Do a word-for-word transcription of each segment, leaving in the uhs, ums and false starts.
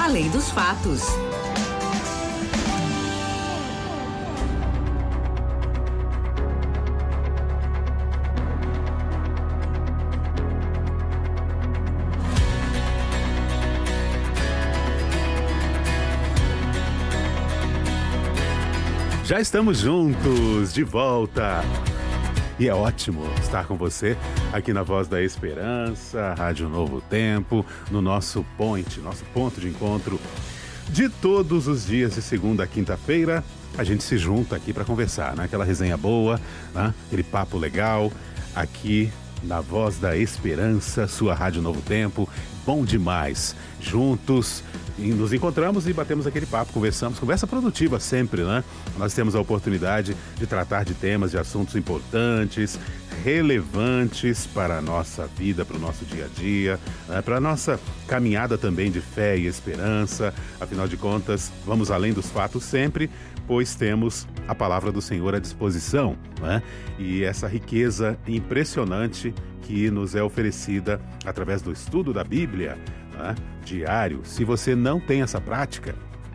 Além dos Fatos. Já estamos juntos, de volta. E é ótimo estar com você aqui na Voz da Esperança, Rádio Novo Tempo, no nosso point, nosso ponto de encontro de todos os dias, de segunda a quinta-feira. A gente se junta aqui para conversar, né? Aquela resenha boa, né? Aquele papo legal, aqui na Voz da Esperança, sua Rádio Novo Tempo. Bom demais. Juntos nos encontramos e batemos aquele papo, conversamos, conversa produtiva sempre, né? Nós temos a oportunidade de tratar de temas, de assuntos importantes, relevantes para a nossa vida, para o nosso dia a dia, né? Para a nossa caminhada também de fé e esperança. Afinal de contas, vamos além dos fatos sempre, pois temos a palavra do Senhor à disposição, né? E essa riqueza impressionante que nos é oferecida através do estudo da Bíblia, né, diário. Se você não tem essa prática,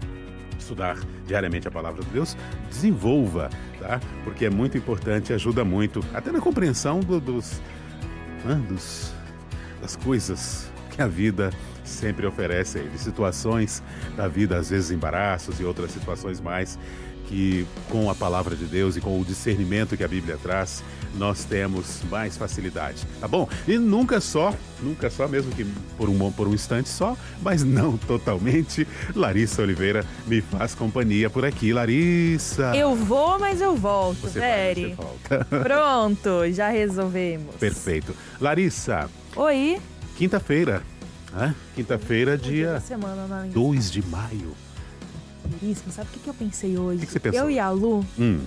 estudar diariamente a palavra de Deus, desenvolva, tá? Porque é muito importante, ajuda muito, até na compreensão do, dos, né, dos, das coisas que a vida sempre oferece aí, de situações da vida, às vezes embaraços e outras situações mais, que com a palavra de Deus e com o discernimento que a Bíblia traz, nós temos mais facilidade, tá bom? E nunca só, nunca só, mesmo que por um, por um instante só, mas não totalmente, Larissa Oliveira me faz companhia por aqui. Larissa! Eu vou, mas eu volto, você Veri. Vai, você volta. Pronto, já resolvemos. Perfeito. Larissa! Oi! Quinta-feira, né? Quinta-feira, dia dois de maio. Veríssimo, sabe o que, que eu pensei hoje? O que, que você pensou? Eu e a Lu, Hum.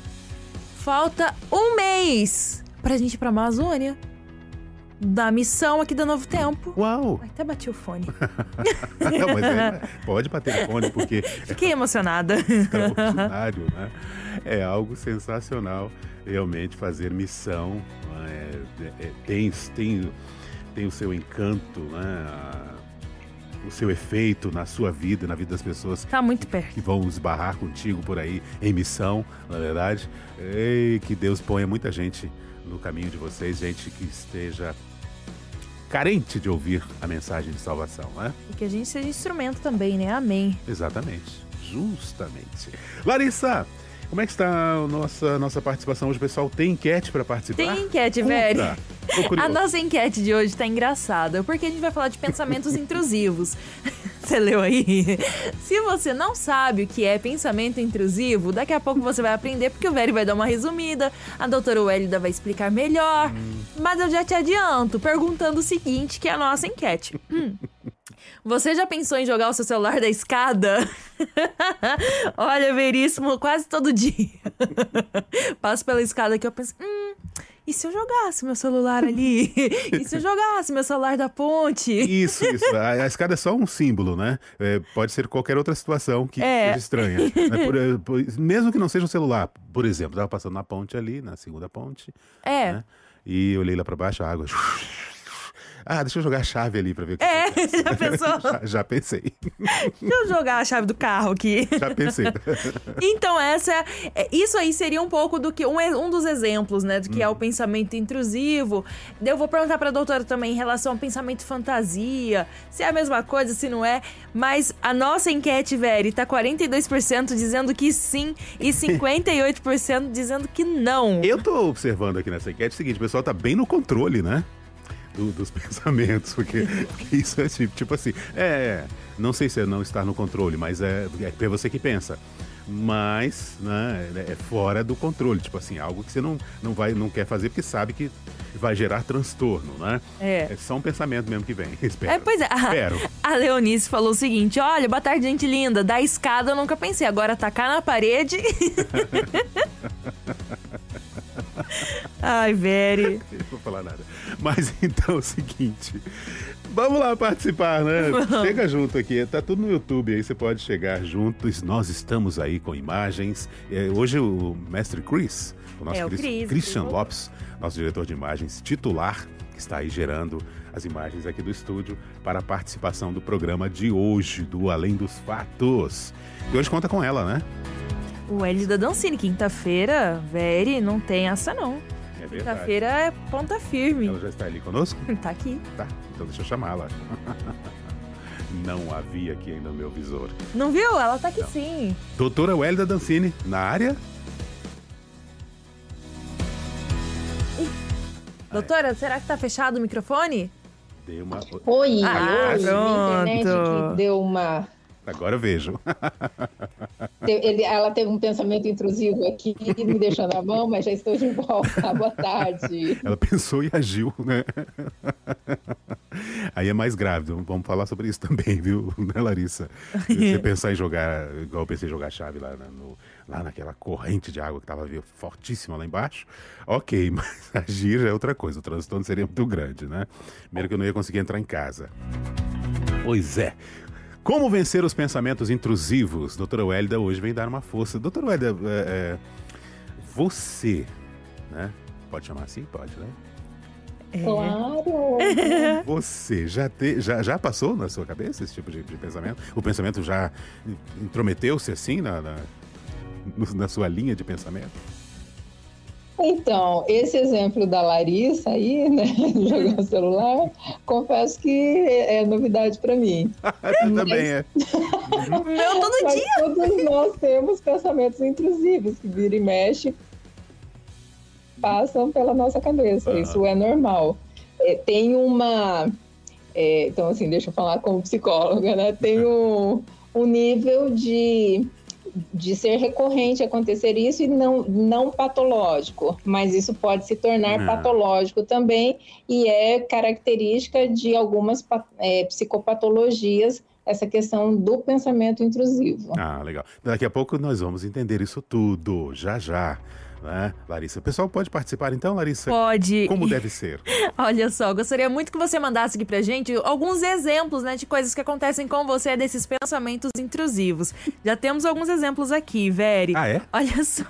falta um mês pra gente ir pra Amazônia. Da missão aqui da Novo Tempo. Uau! Até bati o fone. Não, mas é, pode bater o fone, porque Fiquei emocionada. é extraordinário, né? É algo sensacional, realmente, fazer missão. É, é, tem, tem, tem o seu encanto, né? A, o seu efeito na sua vida, na vida das pessoas Tá muito perto. que vão esbarrar contigo por aí em missão, na verdade. E que Deus ponha muita gente no caminho de vocês, gente que esteja carente de ouvir a mensagem de salvação, né? E que a gente seja instrumento também, né? Amém. Exatamente, justamente. Larissa, como é que está a nossa, nossa participação hoje? O pessoal tem enquete para participar? Tem enquete, Conta. velho. Tô curioso. A nossa enquete de hoje tá engraçada, porque a gente vai falar de pensamentos intrusivos. Você leu aí? Se você não sabe o que é pensamento intrusivo, daqui a pouco você vai aprender, porque o Velho vai dar uma resumida, a doutora Wélida vai explicar melhor, hum. mas eu já te adianto, perguntando o seguinte, que é a nossa enquete. Hum. Você já pensou em jogar o seu celular da escada? Olha, Veríssimo, quase todo dia. Passo pela escada que eu penso... Hum, e se eu jogasse meu celular ali? E se eu jogasse meu celular da ponte? Isso, isso. A, a escada é só um símbolo, né? É, pode ser qualquer outra situação que é. seja estranha. Né? Por, por, mesmo que não seja um celular. Por exemplo, estava passando na ponte ali, na segunda ponte. É. Né? E olhei lá para baixo, a água... Ah, deixa eu jogar a chave ali pra ver o que É, acontece. já pensou? já, já pensei. Deixa eu jogar a chave do carro aqui. Já pensei. Então, essa é, isso aí seria um pouco do que um, um dos exemplos, né? Do que hum. é o pensamento intrusivo. Eu vou perguntar pra doutora também em relação ao pensamento fantasia, se é a mesma coisa, se não é. Mas a nossa enquete, Veri, tá quarenta e dois por cento dizendo que sim e cinquenta e oito por cento dizendo que não. Eu tô observando aqui nessa enquete o seguinte, o pessoal tá bem no controle, né? Do, dos pensamentos, porque, porque isso é tipo, tipo assim, é, não sei se é não estar no controle, mas é, é você que pensa, mas, né, é fora do controle, tipo assim, algo que você não, não, vai, não quer fazer porque sabe que vai gerar transtorno, né? É. É só um pensamento mesmo que vem, espero. É, pois é, espero. A, a Leonice falou o seguinte, olha, boa tarde, gente linda, da escada eu nunca pensei, agora tacar na parede... Ai, Veri. Não vou falar nada. Mas então é o seguinte, vamos lá participar, né? Vamos. Chega junto aqui, tá tudo no YouTube, aí você pode chegar juntos. Nós estamos aí com imagens. Hoje o mestre Chris, o nosso é, o Chris, Chris, Christian Chris. Lopes, nosso diretor de imagens titular, que está aí gerando as imagens aqui do estúdio para a participação do programa de hoje, do Além dos Fatos. E hoje conta com ela, né? O Hélida Dancini, quinta-feira, Veri, não tem essa não. É verdade. Quinta-feira é ponta firme. Ela já está ali conosco? Tá aqui. Tá, então deixa eu chamá-la. Não havia aqui ainda no meu visor. Não viu? Ela tá aqui não. Sim. Doutora Hélida Dancini, na área? Doutora, será que tá fechado o microfone? Deu uma... Oi, ah, oi, a internet que deu uma... Agora eu vejo. Ele, ela teve um pensamento intrusivo aqui, me deixou na mão, mas já estou de volta. Boa tarde. Ela pensou e agiu, né? Aí é mais grave, vamos falar sobre isso também, viu, né, Larissa? Você pensar em jogar, igual eu pensei em jogar chave lá, no, lá naquela corrente de água que estava fortíssima lá embaixo, ok, mas agir já é outra coisa, o transtorno seria muito grande, né? Primeiro que eu não ia conseguir entrar em casa. Pois é. Como vencer os pensamentos intrusivos? Doutora Hélida hoje vem dar uma força. Doutora Hélida, é, é, você, né? Pode chamar assim? Pode, né? É. Claro! Você já, te, já, já passou na sua cabeça esse tipo de, de pensamento? O pensamento já intrometeu-se assim na, na, na sua linha de pensamento? Então, esse exemplo da Larissa aí, né, jogar o celular, confesso que é novidade para mim. Também é. Meu, todo Mas dia! Todos nós temos pensamentos intrusivos que vira e mexe, passam pela nossa cabeça. Uhum. Isso é normal. É, tem uma... É, então, assim, deixa eu falar como psicóloga, né? Tem um, um nível de... de ser recorrente acontecer isso e não, não patológico, mas isso pode se tornar ah. patológico também e é característica de algumas é, psicopatologias, essa questão do pensamento intrusivo. Ah, legal. Daqui a pouco nós vamos entender isso tudo, já já. Né, Larissa? O pessoal pode participar então, Larissa? Pode. Como deve ser? Olha só, gostaria muito que você mandasse aqui pra gente alguns exemplos, né, de coisas que acontecem com você desses pensamentos intrusivos. Já temos alguns exemplos aqui, Veri. Ah, é? Olha só.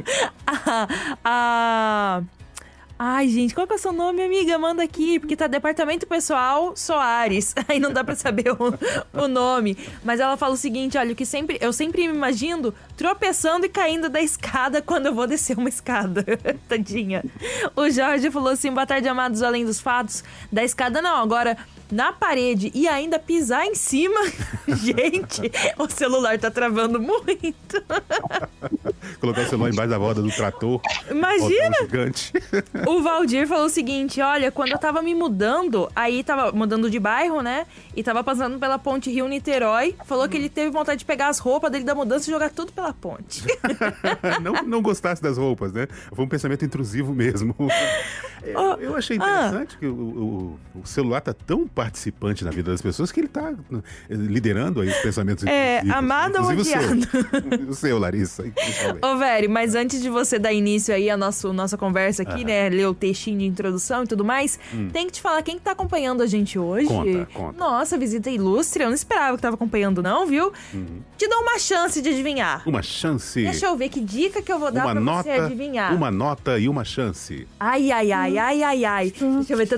a... a... Ai, gente, qual que é o seu nome, amiga? Manda aqui, porque tá Departamento Pessoal Soares. Aí não dá pra saber o, o nome. Mas ela fala o seguinte, olha, que sempre, eu sempre me imagino tropeçando e caindo da escada quando eu vou descer uma escada. Tadinha. O Jorge falou assim, boa tarde, amados, além dos fatos. Da escada não, agora... na parede e ainda pisar em cima. Gente, o celular tá travando muito. Colocar o celular embaixo da roda do trator. Imagina! Gigante. O Valdir falou o seguinte, olha, quando eu tava me mudando, aí tava mudando de bairro, né? E tava passando pela ponte Rio-Niterói. Falou que ele teve vontade de pegar as roupas dele da mudança e jogar tudo pela ponte. não, não gostasse das roupas, né? Foi um pensamento intrusivo mesmo. Eu, eu achei interessante ah. que o, o, o celular tá tão participante na vida das pessoas que ele tá liderando aí os pensamentos é, intrusivos. É, amado ou odiado? O seu, Larissa. Ô, Veri, mas antes de você dar início aí a nosso, nossa conversa aqui, ah. né? Ler o textinho de introdução e tudo mais, hum. tem que te falar quem que tá acompanhando a gente hoje. Conta, conta. Nossa, visita ilustre. Eu não esperava que tava acompanhando não, viu? Uhum. Te dou uma chance de adivinhar. Uma chance? Deixa eu ver que dica que eu vou dar uma pra nota, você adivinhar. Uma nota e uma chance. Ai, ai, ai, ai, ai, ai. Deixa eu ver.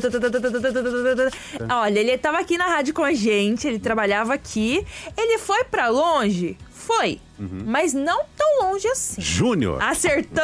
Olha, ele tava aqui na rádio com a gente, ele trabalhava aqui. Ele foi pra longe? Foi. Uhum. Mas não tão longe assim. Júnior. Acertou!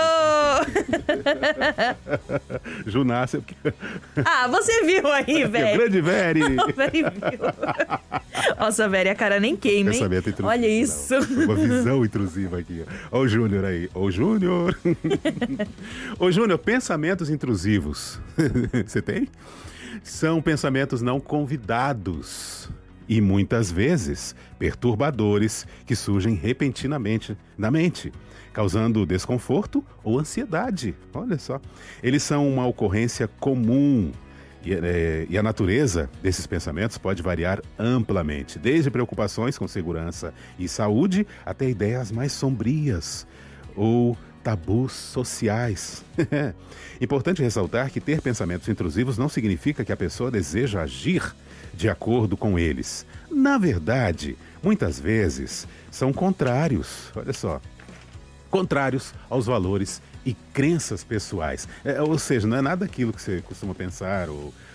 Junácia. Ah, você viu aí, velho. Grande Veri. O Veri viu. Nossa, Veri, a cara nem queima, hein? Olha isso. Não. Uma visão intrusiva aqui. Ó o Júnior aí. Ô, Júnior. Ô, Júnior, pensamentos intrusivos. Você tem? São pensamentos não convidados. E muitas vezes perturbadores que surgem repentinamente na mente, causando desconforto ou ansiedade. Olha só. Eles são uma ocorrência comum e, é, e a natureza desses pensamentos pode variar amplamente, desde preocupações com segurança e saúde até ideias mais sombrias ou tabus sociais. Importante ressaltar que ter pensamentos intrusivos não significa que a pessoa deseja agir de acordo com eles. Na verdade, muitas vezes são contrários, olha só, contrários aos valores e crenças pessoais. É, ou seja, não é nada aquilo que você costuma pensar ou,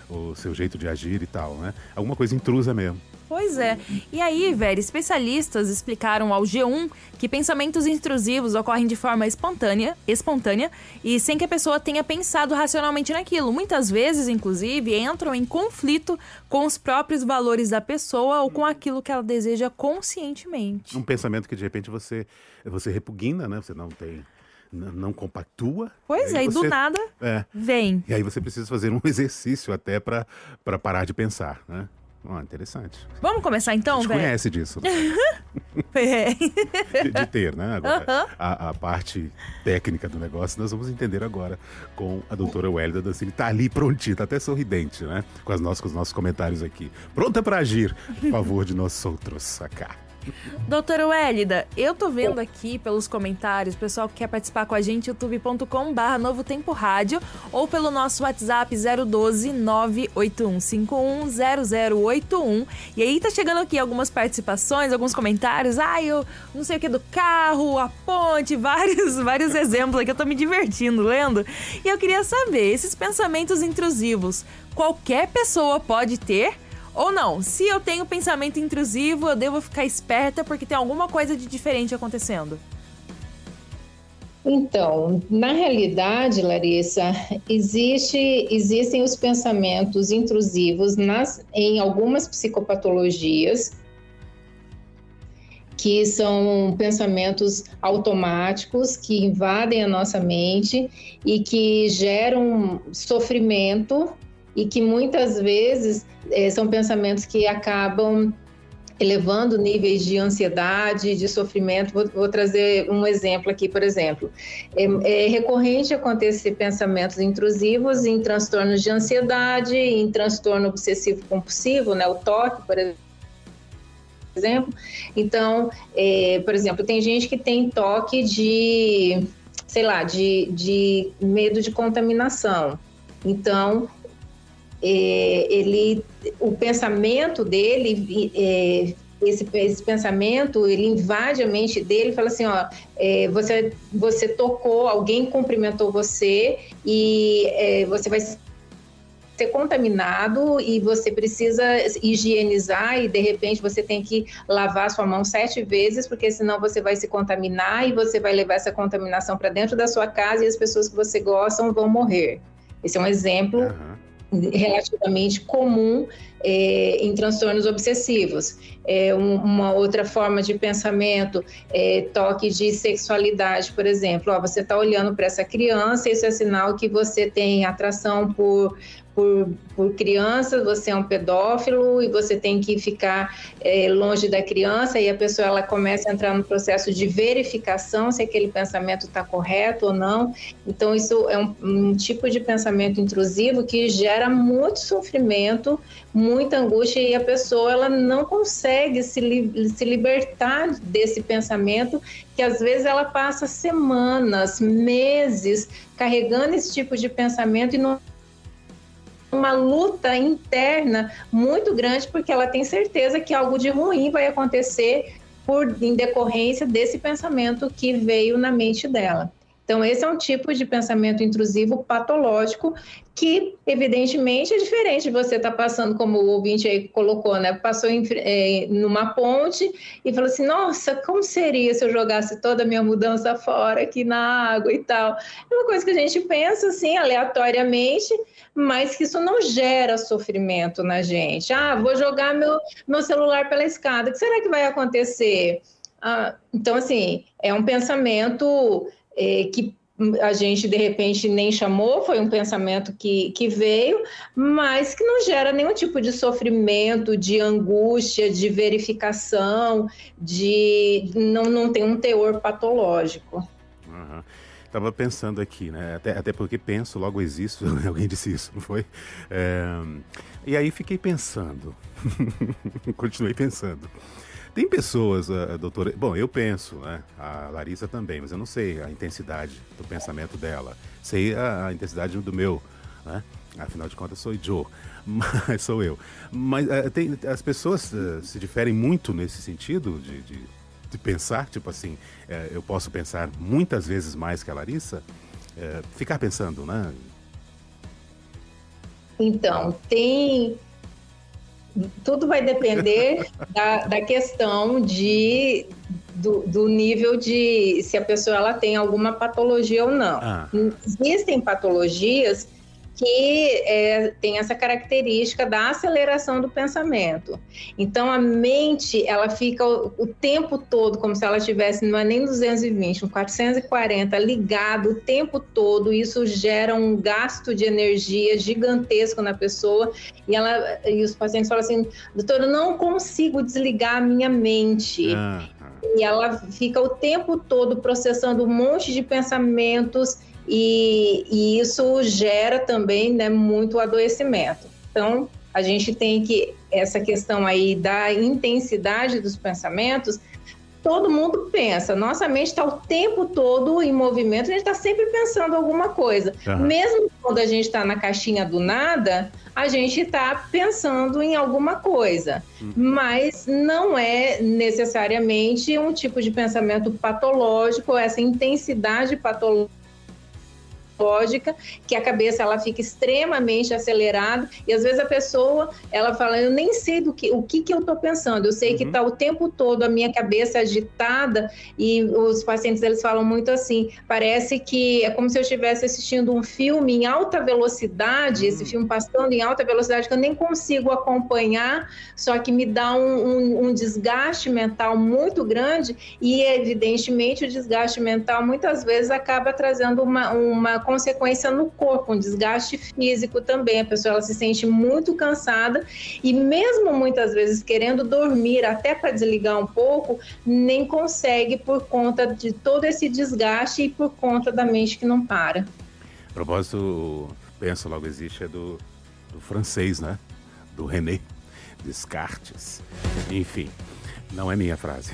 o seu jeito de agir e tal, né? Alguma coisa intrusa mesmo. Pois é. E aí, velho, especialistas explicaram ao G um que pensamentos intrusivos ocorrem de forma espontânea, espontânea e sem que a pessoa tenha pensado racionalmente naquilo. Muitas vezes, inclusive, entram em conflito com os próprios valores da pessoa ou com aquilo que ela deseja conscientemente. Um pensamento que, de repente, você, você repugna, né? Você não tem... não compactua. Pois é, e do nada é, vem. E aí você precisa fazer um exercício até para parar de pensar, né? Oh, interessante. Vamos começar então, velho? A gente conhece disso. É. de, de ter, né? Agora, uhum. a, a parte técnica do negócio nós vamos entender agora com a doutora Wélida Dancini. Tá ali prontinha, tá até sorridente, né? Com, as nossas, com os nossos comentários aqui. Pronta para agir, por favor, de nós outros, cá. Doutora Wélida, eu tô vendo aqui pelos comentários, pessoal que quer participar com a gente, youtube ponto com barra Novo Tempo Rádio ou pelo nosso WhatsApp zero um dois, nove oito um cinco um zero zero oito um. E aí tá chegando aqui algumas participações, alguns comentários. Ah, eu não sei o que do carro, a ponte, vários, vários exemplos aqui, eu tô me divertindo lendo. E eu queria saber, esses pensamentos intrusivos, qualquer pessoa pode ter? Ou não, se eu tenho pensamento intrusivo, eu devo ficar esperta porque tem alguma coisa de diferente acontecendo? Então, na realidade, Larissa, existe, existem os pensamentos intrusivos nas, em algumas psicopatologias, que são pensamentos automáticos que invadem a nossa mente e que geram sofrimento e que muitas vezes é, são pensamentos que acabam elevando níveis de ansiedade, de sofrimento. Vou, vou trazer um exemplo aqui, por exemplo. É, é recorrente acontecer pensamentos intrusivos em transtornos de ansiedade, em transtorno obsessivo-compulsivo, né, o toque, por exemplo. Então, é, por exemplo, tem gente que tem toque de, sei lá, de, de medo de contaminação. Então, É, ele, o pensamento dele, é, esse, esse pensamento, ele invade a mente dele e fala assim, ó, é, você, você tocou, alguém cumprimentou você e é, você vai ser contaminado e você precisa higienizar e de repente você tem que lavar sua mão sete vezes porque senão você vai se contaminar e você vai levar essa contaminação para dentro da sua casa e as pessoas que você gosta vão morrer. Esse é um exemplo uhum. relativamente comum é, em transtornos obsessivos. É, um, uma outra forma de pensamento é toque de sexualidade, por exemplo. Ó, você está olhando para essa criança, isso é sinal que você tem atração por, por, por crianças, você é um pedófilo e você tem que ficar é, longe da criança, e a pessoa ela começa a entrar no processo de verificação se aquele pensamento está correto ou não. Então isso é um, um tipo de pensamento intrusivo que gera muito sofrimento, muita angústia, e a pessoa ela não consegue se, li- se libertar desse pensamento, que às vezes ela passa semanas, meses carregando esse tipo de pensamento e não uma luta interna muito grande, porque ela tem certeza que algo de ruim vai acontecer por, em decorrência desse pensamento que veio na mente dela. Então, esse é um tipo de pensamento intrusivo patológico que, evidentemente, é diferente de você estar passando, como o ouvinte aí colocou, né? Passou em, é, numa ponte e falou assim, nossa, como seria se eu jogasse toda a minha mudança fora aqui na água e tal? É uma coisa que a gente pensa, assim, aleatoriamente, mas que isso não gera sofrimento na gente. Ah, vou jogar meu, meu celular pela escada, o que será que vai acontecer? Ah, então, assim, é um pensamento... É, que a gente de repente nem chamou, foi um pensamento que, que veio, mas que não gera nenhum tipo de sofrimento, de angústia, de verificação, de não, não tem um teor patológico. Uhum. Estava pensando aqui, né? Até, até porque penso, logo existo, alguém disse isso, não foi? É... E aí fiquei pensando, continuei pensando. Tem pessoas, a, a doutora... Bom, eu penso, né? A Larissa também, mas eu não sei a intensidade do pensamento dela. Sei a, a intensidade do meu, né? Afinal de contas, sou Joe, mas sou eu. Mas uh, tem, as pessoas uh, se diferem muito nesse sentido de, de, de pensar, tipo assim, uh, eu posso pensar muitas vezes mais que a Larissa, uh, ficar pensando, né? Então, tem... Tudo vai depender da, da questão de, do, do nível de se a pessoa ela tem alguma patologia ou não. Ah. Existem patologias que é, tem essa característica da aceleração do pensamento. Então, a mente, ela fica o, o tempo todo, como se ela estivesse, não é nem duzentos e vinte, um quatrocentos e quarenta, ligado o tempo todo. Isso gera um gasto de energia gigantesco na pessoa. E, ela, e os pacientes falam assim, doutora, eu não consigo desligar a minha mente. Ah. E ela fica o tempo todo processando um monte de pensamentos. E, e isso gera também, né, muito adoecimento. Então, a gente tem que, essa questão aí da intensidade dos pensamentos, todo mundo pensa, nossa mente está o tempo todo em movimento, a gente está sempre pensando alguma coisa. Uhum. Mesmo quando a gente está na caixinha do nada, a gente está pensando em alguma coisa. Uhum. Mas não é necessariamente um tipo de pensamento patológico, essa intensidade patológica, lógica, que a cabeça ela fica extremamente acelerada e às vezes a pessoa, ela fala, eu nem sei do que, o que que eu tô pensando, eu sei uhum. que tá o tempo todo a minha cabeça agitada e os pacientes eles falam muito assim, parece que é como se eu estivesse assistindo um filme em alta velocidade, uhum. esse filme passando em alta velocidade que eu nem consigo acompanhar, só que me dá um, um, um desgaste mental muito grande e evidentemente o desgaste mental muitas vezes acaba trazendo uma, uma consequência no corpo, um desgaste físico também. A pessoa ela se sente muito cansada e mesmo muitas vezes querendo dormir até para desligar um pouco, nem consegue por conta de todo esse desgaste e por conta da mente que não para. A propósito, penso logo existe, é do, do francês, né? Do René Descartes. Enfim. Não é minha frase.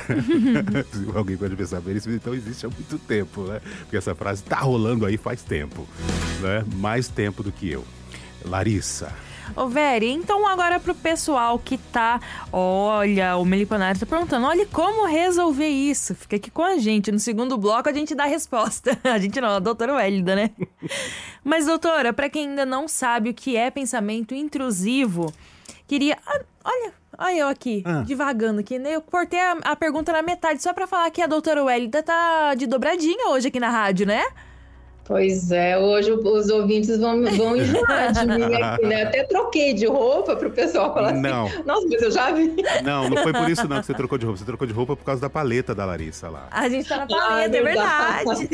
Alguém pode pensar bem isso, então existe há muito tempo, né? Porque essa frase tá rolando aí faz tempo, né? Mais tempo do que eu. Larissa. Ô, Veri, então agora pro pessoal que tá... Olha, o Meliponário tá perguntando, olha como resolver isso. Fica aqui com a gente. No segundo bloco a gente dá a resposta. A gente não, a doutora Wélida, né? Mas, doutora, pra quem ainda não sabe o que é pensamento intrusivo, queria... Olha... Olha eu aqui, ah. divagando aqui, né? Eu cortei a, a pergunta na metade só pra falar que a doutora Wélida tá de dobradinha hoje aqui na rádio, né? Pois é, hoje os ouvintes vão, vão enjoar de mim aqui, né? Até troquei de roupa pro pessoal falar não. assim, nossa, mas eu já vi. Não, não foi por isso não que você trocou de roupa, você trocou de roupa por causa da paleta da Larissa lá. A gente tá na paleta, ah, é verdade.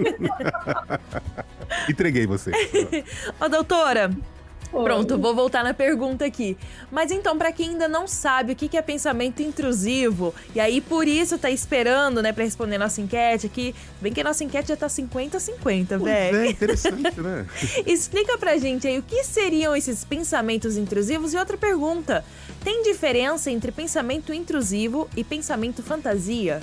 Entreguei você. Ô, doutora... Pronto, vou voltar na pergunta aqui. Mas então, pra quem ainda não sabe o que é pensamento intrusivo, e aí por isso tá esperando, né, pra responder nossa enquete aqui, bem que a nossa enquete já tá cinquenta a cinquenta, velho. É interessante, né? Explica pra gente aí o que seriam esses pensamentos intrusivos. E outra pergunta, tem diferença entre pensamento intrusivo e pensamento fantasia?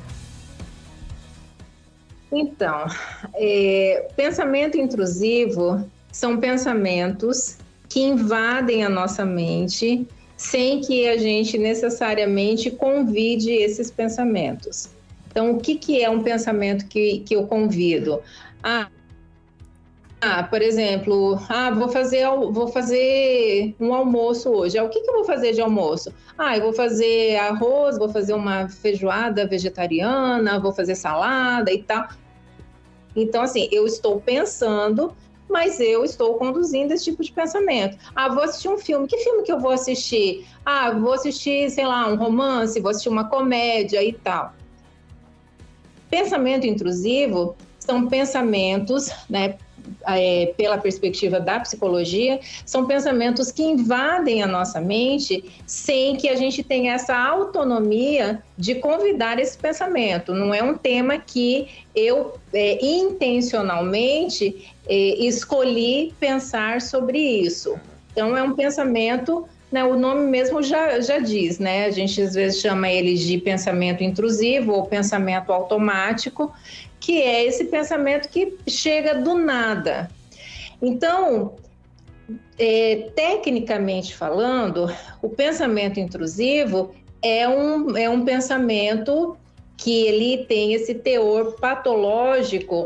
Então, é, pensamento intrusivo são pensamentos que invadem a nossa mente sem que a gente necessariamente convide esses pensamentos. Então, o que, que é um pensamento que, que eu convido? Ah, ah, por exemplo, ah, vou fazer, vou fazer um almoço hoje. Ah, o que, que eu vou fazer de almoço? Ah, eu vou fazer arroz, vou fazer uma feijoada vegetariana, vou fazer salada e tal. Então, assim, eu estou pensando... mas eu estou conduzindo esse tipo de pensamento. Ah, vou assistir um filme. Que filme que eu vou assistir? Ah, vou assistir, sei lá, um romance, vou assistir uma comédia e tal. Pensamento intrusivo são pensamentos, né, é, pela perspectiva da psicologia, são pensamentos que invadem a nossa mente sem que a gente tenha essa autonomia de convidar esse pensamento. Não é um tema que eu é, intencionalmente é, escolhi pensar sobre isso. Então, é um pensamento, né, o nome mesmo já, já diz, né? A gente às vezes chama ele de pensamento intrusivo ou pensamento automático, que é esse pensamento que chega do nada. Então, é, tecnicamente falando, o pensamento intrusivo é um, é um pensamento que ele tem esse teor patológico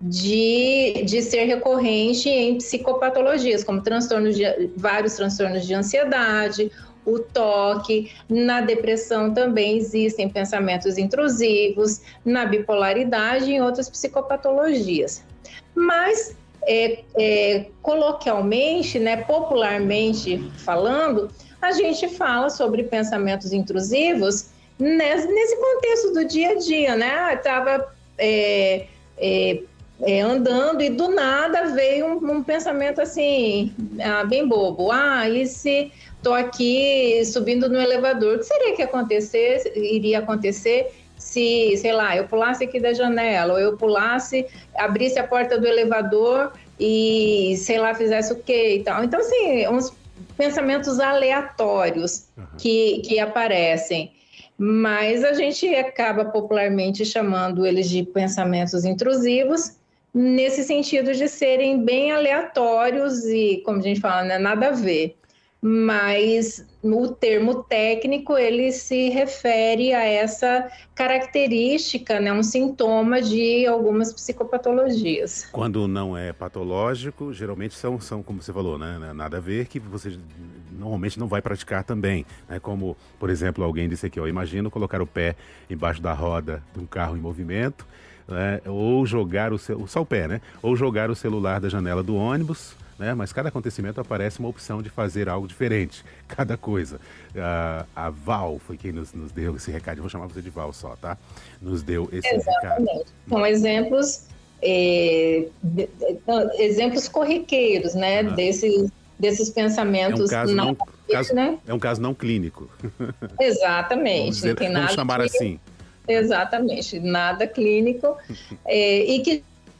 de, de ser recorrente em psicopatologias, como transtornos de, vários transtornos de ansiedade, o toque. Na depressão também existem pensamentos intrusivos, na bipolaridade e em outras psicopatologias. Mas, é, é, coloquialmente, né, popularmente falando, a gente fala sobre pensamentos intrusivos nesse, nesse contexto do dia a dia, né? Estava é, é, é, andando e do nada veio um, um pensamento assim, ah, bem bobo. Ah, e se estou aqui subindo no elevador, o que seria que acontecer, iria acontecer se, sei lá, eu pulasse aqui da janela, ou eu pulasse, abrisse a porta do elevador e, sei lá, fizesse o quê e tal. Então, assim, uns pensamentos aleatórios uhum. que, que aparecem, mas a gente acaba popularmente chamando eles de pensamentos intrusivos, nesse sentido de serem bem aleatórios e, como a gente fala, né, nada a ver. Mas no termo técnico ele se refere a essa característica, né, um sintoma de algumas psicopatologias. Quando não é patológico, geralmente são, são como você falou, né, nada a ver, que você normalmente não vai praticar também, né, como, por exemplo, alguém disse aqui, ó, imagino colocar o pé embaixo da roda de um carro em movimento, né, ou jogar o, só o pé, né, ou jogar o celular da janela do ônibus, né? Mas cada acontecimento aparece uma opção de fazer algo diferente, cada coisa. Uh, a Val foi quem nos, nos deu esse recado, eu vou chamar você de Val só, tá? Nos deu esse Exatamente. recado. São exemplos, é, de, de, exemplos corriqueiros, né? Uhum. Desses, desses pensamentos. É um caso não, caso, né? É um caso não clínico. Exatamente. Vamos, dizer, tem vamos nada chamar clínico, assim. Exatamente, nada clínico. é, e que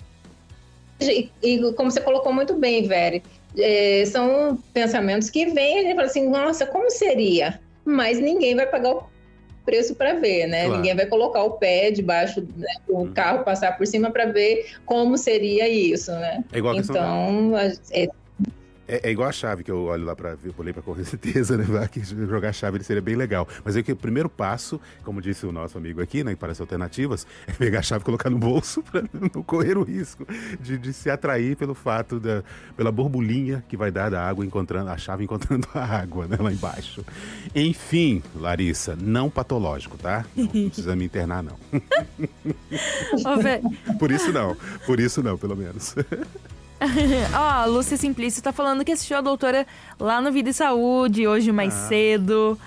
E, e como você colocou muito bem, Veri, é, são pensamentos que vêm e a gente fala assim, nossa, como seria? Mas ninguém vai pagar o preço para ver, né? Claro. Ninguém vai colocar o pé debaixo do né, hum. carro, passar por cima para ver como seria isso, né? É igual a então, da... é, É, é igual a chave que eu olho lá para ver, olhei para com certeza, né? Que jogar chave seria bem legal. Mas é que o primeiro passo, como disse o nosso amigo aqui, né? Que parece alternativas, é pegar a chave e colocar no bolso para não correr o risco de, de se atrair pelo fato da, pela borbulhinha que vai dar da água encontrando a chave encontrando a água, né? Lá embaixo. Enfim, Larissa, não patológico, tá? Não, não precisa me internar, não. Por isso não, por isso não, pelo menos. Ó, a Lúcia Simplício tá falando que assistiu a doutora lá no Vida e Saúde, hoje mais ah. cedo.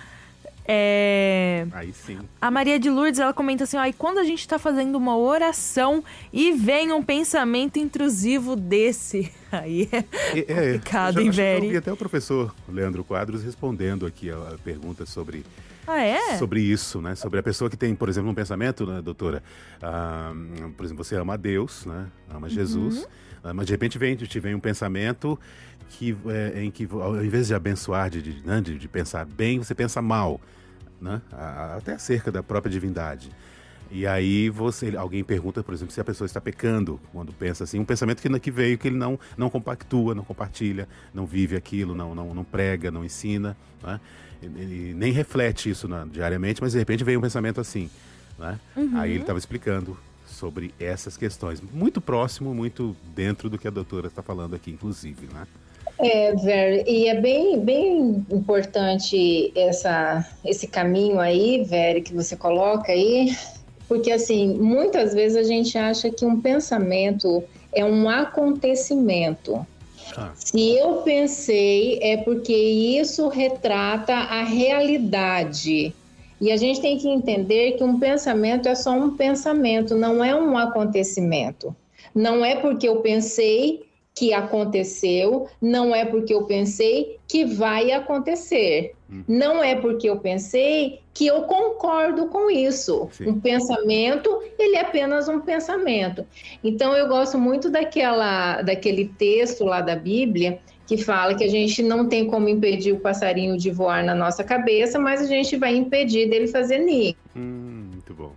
É... Aí sim. A Maria de Lourdes, ela comenta assim, ó, e quando a gente tá fazendo uma oração e vem um pensamento intrusivo desse, aí é, é complicado, é, hein, Veri? Eu vi até o professor Leandro Quadros respondendo aqui a, a pergunta sobre... Ah, é? Sobre isso, né? Sobre a pessoa que tem, por exemplo, um pensamento, né, doutora? Ah, por exemplo, você ama a Deus, né? Ama Jesus... Uhum. Mas de repente vem, te vem um pensamento que, é, em que, ao invés de abençoar, de, de, né, de, de pensar bem, você pensa mal, né? Até acerca da própria divindade. E aí você, alguém pergunta, por exemplo, se a pessoa está pecando, quando pensa assim, um pensamento que, que veio que ele não, não compactua, não compartilha, não vive aquilo, não, não, não prega, não ensina, né? Ele nem reflete isso, né, diariamente, mas de repente veio um pensamento assim, né? Uhum. Aí ele estava explicando sobre essas questões. Muito próximo, muito dentro do que a doutora está falando aqui, inclusive, né? É, Ver, e é bem, bem importante essa, esse caminho aí, Ver, que você coloca aí, porque, assim, muitas vezes a gente acha que um pensamento é um acontecimento. Ah. Se eu pensei, é porque isso retrata a realidade. E a gente tem que entender que um pensamento é só um pensamento, não é um acontecimento. Não é porque eu pensei que aconteceu, não é porque eu pensei que vai acontecer. Hum. Não é porque eu pensei que eu concordo com isso. Sim. Um pensamento, ele é apenas um pensamento. Então, eu gosto muito daquela, daquele texto lá da Bíblia, que fala que a gente não tem como impedir o passarinho de voar na nossa cabeça, mas a gente vai impedir dele fazer ninho. Hum, muito bom.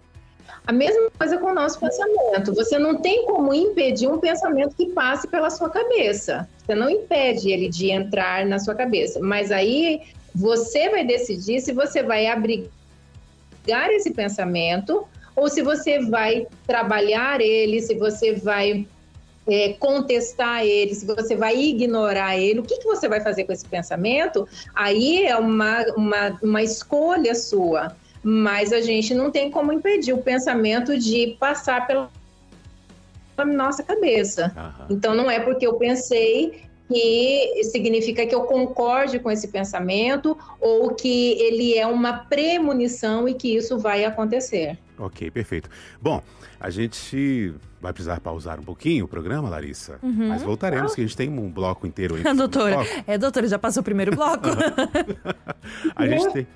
A mesma coisa com o nosso pensamento. Você não tem como impedir um pensamento que passe pela sua cabeça. Você não impede ele de entrar na sua cabeça. Mas aí você vai decidir se você vai abrigar esse pensamento ou se você vai trabalhar ele, se você vai é, contestar ele, se você vai ignorar ele, o que, que você vai fazer com esse pensamento? Aí é uma, uma, uma escolha sua, mas a gente não tem como impedir o pensamento de passar pela nossa cabeça. Uhum. Então não é porque eu pensei que significa que eu concorde com esse pensamento ou que ele é uma premonição e que isso vai acontecer. Ok, perfeito. Bom, a gente vai precisar pausar um pouquinho o programa, Larissa, uhum. mas voltaremos, ah. que a gente tem um bloco inteiro aí. doutora, bloco. É, doutora, já passou o primeiro bloco? A gente tem...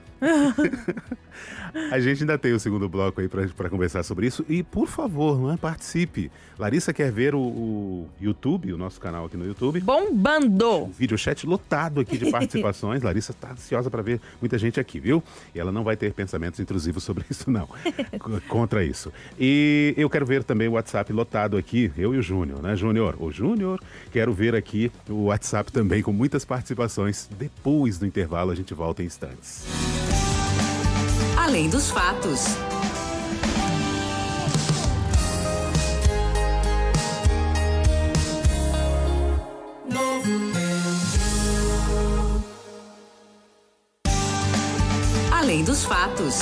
A gente ainda tem o segundo bloco aí para conversar sobre isso. E, por favor, não é? Participe. Larissa quer ver o, o YouTube, o nosso canal aqui no YouTube. Bombando! O vídeo chat lotado aqui de participações. Larissa está ansiosa para ver muita gente aqui, viu? E ela não vai ter pensamentos intrusivos sobre isso, não. Contra isso. E eu quero ver também o WhatsApp lotado aqui, eu e o Júnior, né, Júnior? O Júnior, quero ver aqui o WhatsApp também com muitas participações. Depois do intervalo, a gente volta em instantes. Além dos fatos. Além dos fatos.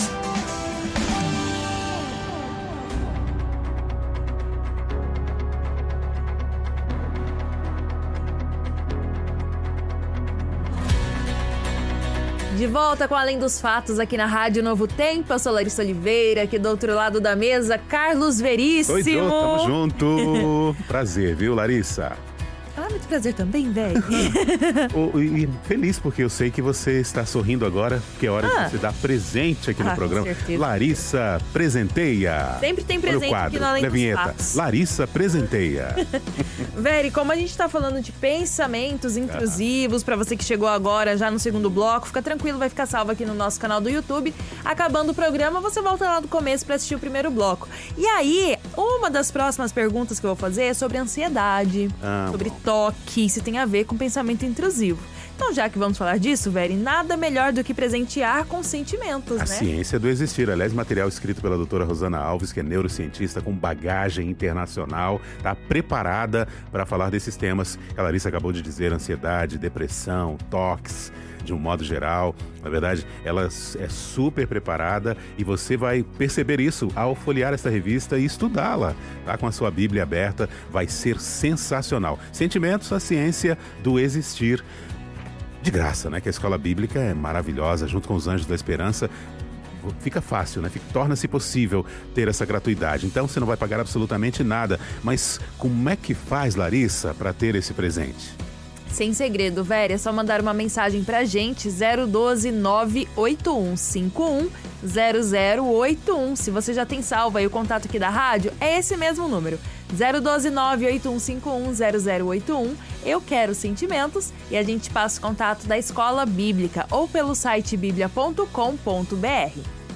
De volta com Além dos Fatos aqui na Rádio Novo Tempo. Eu sou Larissa Oliveira, aqui do outro lado da mesa, Carlos Veríssimo. Oi, Jô, tamo junto. Prazer, viu, Larissa? Ah, muito prazer também, velho. E feliz porque eu sei que você está sorrindo agora, porque é hora ah. de você dar presente aqui ah, no programa. Com certeza. Larissa Presenteia. Sempre tem presente quadro, aqui no Além dos vinheta. Fatos. Larissa Presenteia. Veri, como a gente tá falando de pensamentos intrusivos, ah. pra você que chegou agora já no segundo bloco, fica tranquilo, vai ficar salvo aqui no nosso canal do YouTube. Acabando o programa, você volta lá do começo pra assistir o primeiro bloco. E aí, uma das próximas perguntas que eu vou fazer é sobre ansiedade, ah, sobre bom. toque, se tem a ver com pensamento intrusivo. Então, já que vamos falar disso, Veri, nada melhor do que presentear com sentimentos, a né? A ciência do existir. Aliás, material escrito pela doutora Rosana Alves, que é neurocientista com bagagem internacional, está preparada para falar desses temas que a Larissa acabou de dizer: ansiedade, depressão, toques, de um modo geral. Na verdade, ela é super preparada e você vai perceber isso ao folhear essa revista e estudá-la, tá? Com a sua Bíblia aberta, vai ser sensacional. Sentimentos, a ciência do existir. De graça, né? Que a escola bíblica é maravilhosa, junto com os Anjos da Esperança. Fica fácil, né? Torna-se possível ter essa gratuidade. Então você não vai pagar absolutamente nada. Mas como é que faz, Larissa, para ter esse presente? Sem segredo, Véria, é só mandar uma mensagem pra gente, zero um dois, nove oito um cinco um zero zero oito um. Se você já tem salvo aí o contato aqui da rádio, é esse mesmo número, zero um dois, nove oito um cinco um zero zero oito um. Eu quero sentimentos e a gente passa o contato da Escola Bíblica ou pelo site bíblia ponto com ponto b r.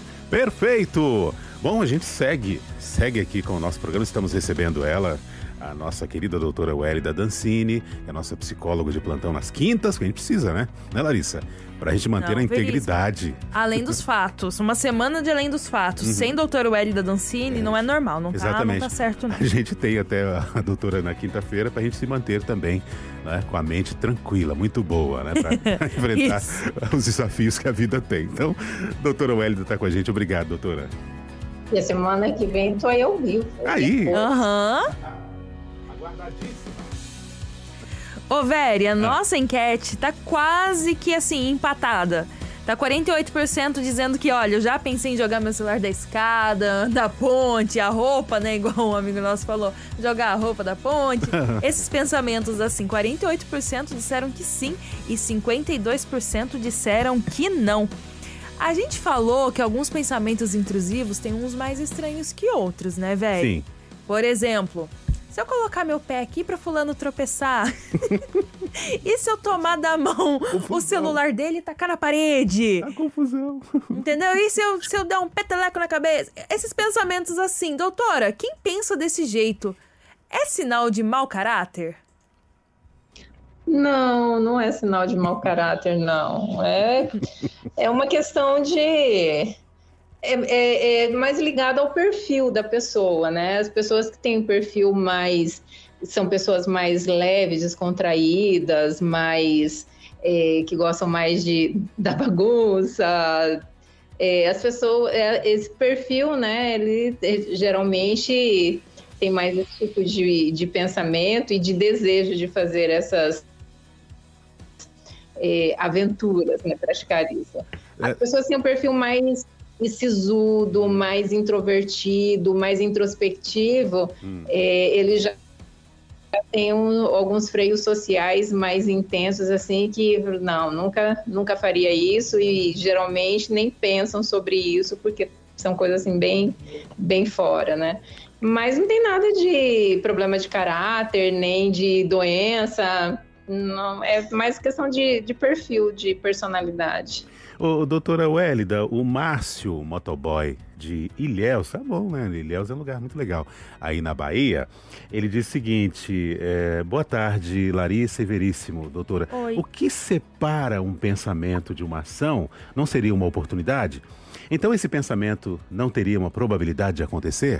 Perfeito! Bom, a gente segue, segue aqui com o nosso programa, estamos recebendo ela, a nossa querida doutora Wélida Dancini, que é a nossa psicóloga de plantão nas quintas, que a gente precisa, né? Né, Larissa? Pra gente manter Não, a integridade. Além dos fatos. Uma semana de Além dos Fatos. Uhum. Sem doutora Wélida Dancini, é. não é normal. Não tá, não tá certo, não. A gente tem até a doutora na quinta-feira pra gente se manter também, né? Com a mente tranquila, muito boa, né? Pra enfrentar os desafios que a vida tem. Então, doutora Wélida tá com a gente. Obrigado, doutora. E a semana que vem tô aí ao vivo. Aí! Aham. Uhum. Ô, Véria, a nossa ah. enquete tá quase que assim, empatada. Tá quarenta e oito por cento dizendo que, olha, eu já pensei em jogar meu celular da escada, da ponte, a roupa, né? Igual um amigo nosso falou, jogar a roupa da ponte. Esses pensamentos, assim, quarenta e oito por cento disseram que sim e cinquenta e dois por cento disseram que não. A gente falou que alguns pensamentos intrusivos têm uns mais estranhos que outros, né, Véria? Sim. Por exemplo... Se eu colocar meu pé aqui pra fulano tropeçar? E se eu tomar da mão confusão. O celular dele e tacar na parede? A confusão. Entendeu? E se eu, se eu der um peteleco na cabeça? Esses pensamentos assim, doutora, quem pensa desse jeito é sinal de mau caráter? Não, não é sinal de mau caráter, não. É, é uma questão de... é, é, é mais ligado ao perfil da pessoa, né? As pessoas que têm um perfil mais... São pessoas mais leves, descontraídas, mais... É, que gostam mais de, da bagunça. É, as pessoas... É, esse perfil, né? Ele é, geralmente tem mais esse tipo de, de pensamento e de desejo de fazer essas é, aventuras, né? Praticar isso. As é. pessoas têm um perfil mais... sisudo, mais introvertido, mais introspectivo, hum. é, ele já tem um, alguns freios sociais mais intensos, assim, que não, nunca, nunca faria isso e geralmente nem pensam sobre isso, porque são coisas assim bem, bem fora, né? Mas não tem nada de problema de caráter, nem de doença, não, é mais questão de, de perfil, de personalidade. Ô, doutora Wélida, o Márcio, motoboy de Ilhéus, tá bom, né? Ilhéus é um lugar muito legal. Aí na Bahia, ele diz o seguinte, é, boa tarde, Larissa e Veríssimo, doutora. Oi. O que separa um pensamento de uma ação não seria uma oportunidade? Então esse pensamento não teria uma probabilidade de acontecer?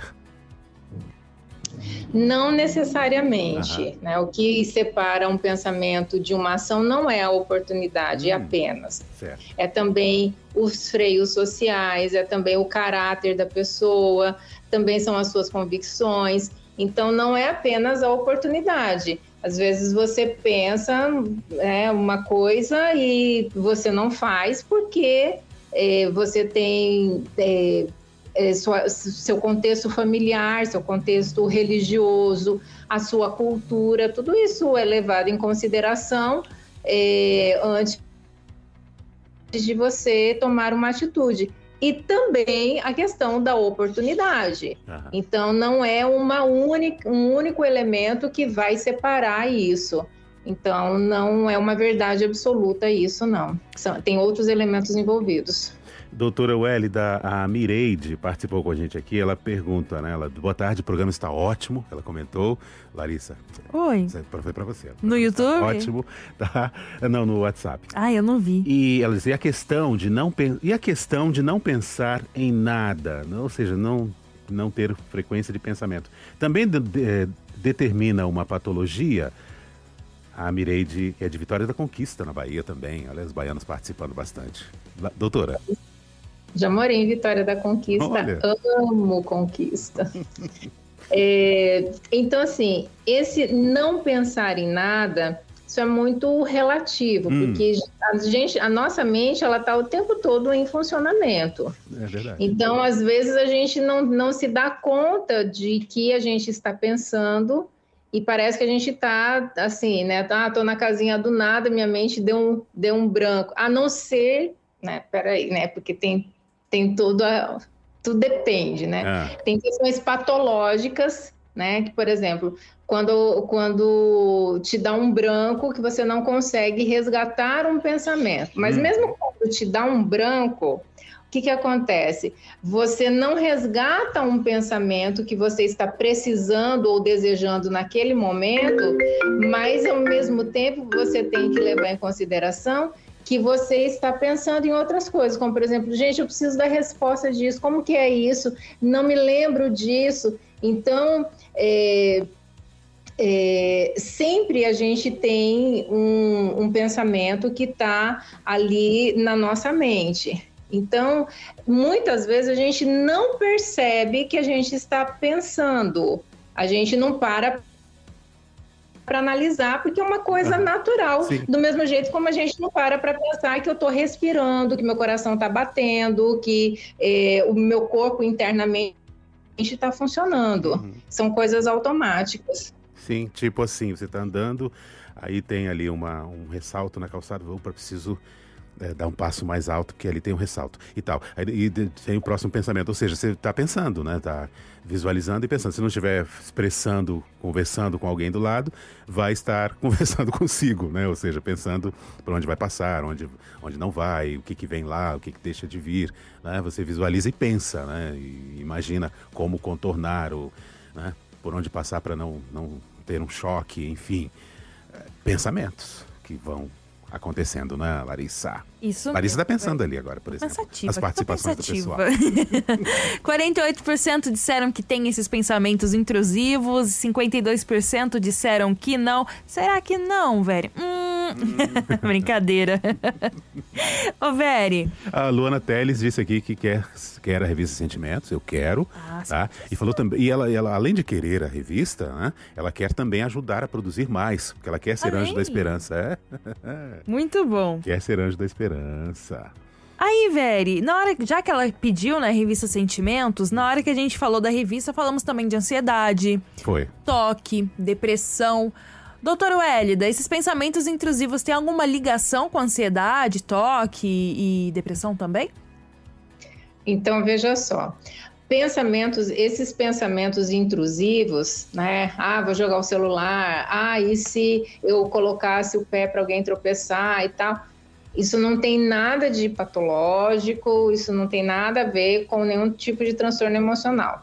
Não necessariamente, né? O que separa um pensamento de uma ação não é a oportunidade, hum, apenas. Certo. É também os freios sociais, é também o caráter da pessoa, também são as suas convicções. Então, não é apenas a oportunidade. Às vezes você pensa é, uma coisa e você não faz porque é, você tem... É, É, sua, seu contexto familiar, seu contexto religioso, a sua cultura, tudo isso é levado em consideração é, antes de você tomar uma atitude. E também a questão da oportunidade. Uhum. Então, não é uma única, um único elemento que vai separar isso. Então, não é uma verdade absoluta isso, não. São, tem outros elementos envolvidos. Doutora Wélida, a Mireide participou com a gente aqui, ela pergunta, né? Ela, boa tarde, o programa está ótimo, ela comentou. Larissa. Oi. Foi para você. No YouTube? Ótimo, tá? Não, no WhatsApp. Ah, eu não vi. E ela dizia, e a questão de não, e a questão de não pensar em nada, não, ou seja, não, não ter frequência de pensamento, também de, de, determina uma patologia? A Mireide é de Vitória da Conquista, na Bahia também. Olha, os baianos participando bastante. Doutora. Já morei em Vitória da Conquista. Olha. Amo Conquista. é, então, assim, esse não pensar em nada, isso é muito relativo, hum. porque a, gente, a nossa mente ela está o tempo todo em funcionamento. É verdade. Então, às vezes, a gente não, não se dá conta de que a gente está pensando. E parece que a gente tá assim, né? Ah, tô na casinha do nada, minha mente deu um, deu um branco. A não ser, né? Peraí, né? Porque tem, tem tudo, a, tudo depende, né? Ah. Tem questões patológicas, né? Que, por exemplo, quando, quando te dá um branco que você não consegue resgatar um pensamento. Mas hum. mesmo quando te dá um branco, o que que acontece? Você não resgata um pensamento que você está precisando ou desejando naquele momento, mas ao mesmo tempo você tem que levar em consideração que você está pensando em outras coisas, como por exemplo, gente, eu preciso da resposta disso, como que é isso? Não me lembro disso. Então, é, é, sempre a gente tem um, um pensamento que está ali na nossa mente. Então, muitas vezes a gente não percebe que a gente está pensando, a gente não para para analisar, porque é uma coisa uhum. natural, Sim. do mesmo jeito como a gente não para para pensar que eu estou respirando, que meu coração está batendo, que é, o meu corpo internamente está funcionando. Uhum. São coisas automáticas. Sim, tipo assim, você está andando, aí tem ali uma, um ressalto na calçada, opa, preciso... É, dar um passo mais alto, porque ali tem um ressalto e tal. Aí e tem o próximo pensamento, ou seja, você está pensando, né? Está visualizando e pensando. Se não estiver expressando, conversando com alguém do lado, vai estar conversando consigo, né? Ou seja, pensando por onde vai passar, onde, onde não vai, o que, que vem lá, o que, que deixa de vir, né? Você visualiza e pensa, né? E imagina como contornar, ou, né? Por onde passar para não, não ter um choque, enfim. É, pensamentos que vão acontecendo, né, Larissa? Isso Larissa está mesmo, pensando Very. ali agora, por exemplo. Pensativa, as participações do pessoal. quarenta e oito por cento disseram que tem esses pensamentos intrusivos, cinquenta e dois por cento disseram que não. Será que não, Very? Hum... hum. Brincadeira. Ô, Very. A Luana Teles disse aqui que quer, quer a revista Sentimentos, eu quero, ah, tá? E falou também, e ela, ela, além de querer a revista, né, ela quer também ajudar a produzir mais, porque ela quer ser além? anjo da esperança. É? Muito bom. Quer ser anjo da esperança. Aí, Very, na hora, já que ela pediu na revista Sentimentos, na hora que a gente falou da revista, falamos também de ansiedade, Foi. toque, depressão. Doutora Wélida, esses pensamentos intrusivos têm alguma ligação com ansiedade, toque e depressão também? Então, veja só. Pensamentos, esses pensamentos intrusivos, né? Ah, vou jogar o celular. Ah, e se eu colocasse o pé para alguém tropeçar e tal? Isso não tem nada de patológico, isso não tem nada a ver com nenhum tipo de transtorno emocional.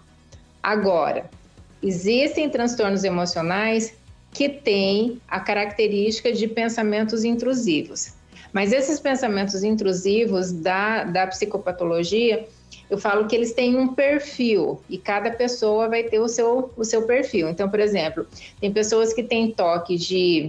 Agora, existem transtornos emocionais que têm a característica de pensamentos intrusivos. Mas esses pensamentos intrusivos da, da psicopatologia, eu falo que eles têm um perfil e cada pessoa vai ter o seu, o seu perfil. Então, por exemplo, tem pessoas que têm toque de...